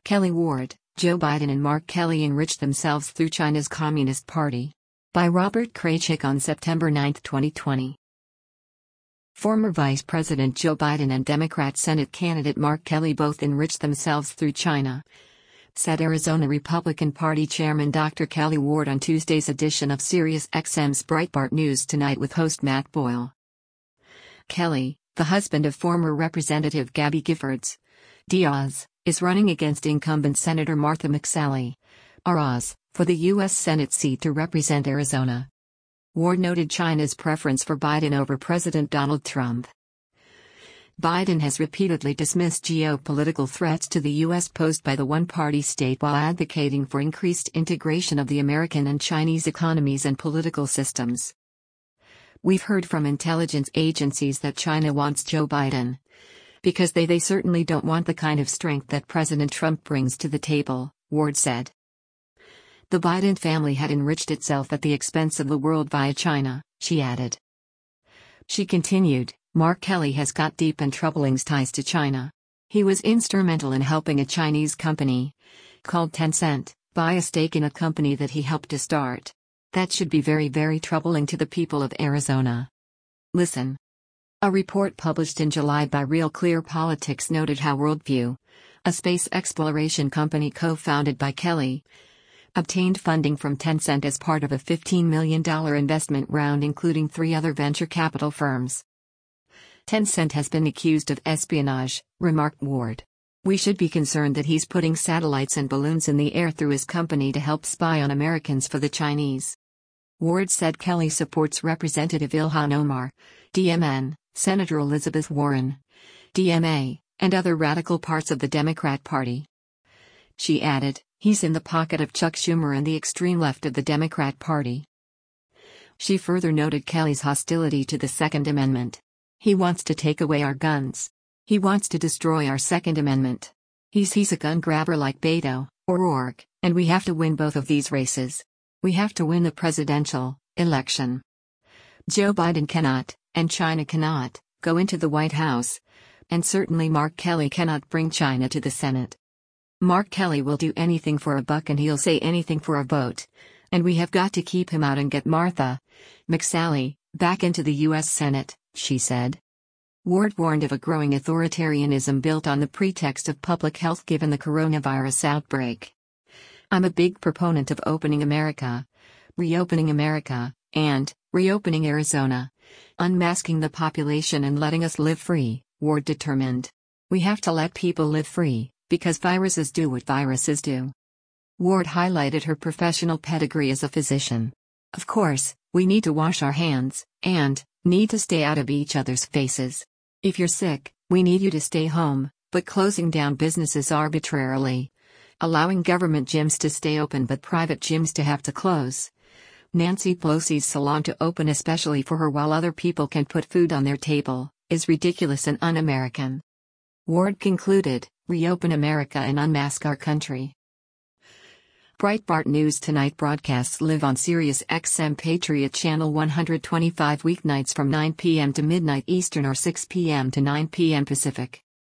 Kelly Ward, Joe Biden and Mark Kelly enriched themselves through China's Communist Party. By Robert Kraychik on September 9, 2020. Former Vice President Joe Biden and Democrat Senate candidate Mark Kelly both enriched themselves through China, said Arizona Republican Party Chairman Dr. Kelly Ward on Tuesday's edition of SiriusXM's Breitbart News Tonight with host Matt Boyle. Kelly, the husband of former Representative Gabby Giffords Diaz, is running against incumbent Senator Martha McSally Aras, for the U.S. Senate seat to represent Arizona. Ward noted China's preference for Biden over President Donald Trump. Biden has repeatedly dismissed geopolitical threats to the U.S. posed by the one-party state while advocating for increased integration of the American and Chinese economies and political systems. We've heard from intelligence agencies that China wants Joe Biden, because they certainly don't want the kind of strength that President Trump brings to the table, Ward said. The Biden family had enriched itself at the expense of the world via China, she added. She continued, Mark Kelly has got deep and troubling ties to China. He was instrumental in helping a Chinese company, called Tencent, buy a stake in a company that he helped to start. That should be very, very troubling to the people of Arizona. Listen. A report published in July by Real Clear Politics noted how Worldview, a space exploration company co-founded by Kelly, obtained funding from Tencent as part of a $15 million investment round including 3 other venture capital firms. Tencent has been accused of espionage, remarked Ward. We should be concerned that he's putting satellites and balloons in the air through his company to help spy on Americans for the Chinese. Ward said Kelly supports Representative Ilhan Omar, DMN, Senator Elizabeth Warren, DMA, and other radical parts of the Democrat Party. She added, he's in the pocket of Chuck Schumer and the extreme left of the Democrat Party. She further noted Kelly's hostility to the Second Amendment. He wants to take away our guns. He wants to destroy our Second Amendment. He's a gun grabber like Beto, O'Rourke, and we have to win both of these races. We have to win the presidential election. Joe Biden cannot, and China cannot, go into the White House, and certainly Mark Kelly cannot bring China to the Senate. Mark Kelly will do anything for a buck and he'll say anything for a vote, and we have got to keep him out and get Martha McSally back into the U.S. Senate, she said. Ward warned of a growing authoritarianism built on the pretext of public health given the coronavirus outbreak. I'm a big proponent of opening America, reopening America, and reopening Arizona, unmasking the population and letting us live free, Ward determined. We have to let people live free, because viruses do what viruses do. Ward highlighted her professional pedigree as a physician. Of course, we need to wash our hands, and need to stay out of each other's faces. If you're sick, we need you to stay home, but closing down businesses arbitrarily, allowing government gyms to stay open but private gyms to have to close, Nancy Pelosi's salon to open especially for her while other people can put food on their table, is ridiculous and un-American. Ward concluded, reopen America and unmask our country. Breitbart News Tonight broadcasts live on SiriusXM Patriot Channel 125 weeknights from 9 p.m. to midnight Eastern or 6 p.m. to 9 p.m. Pacific.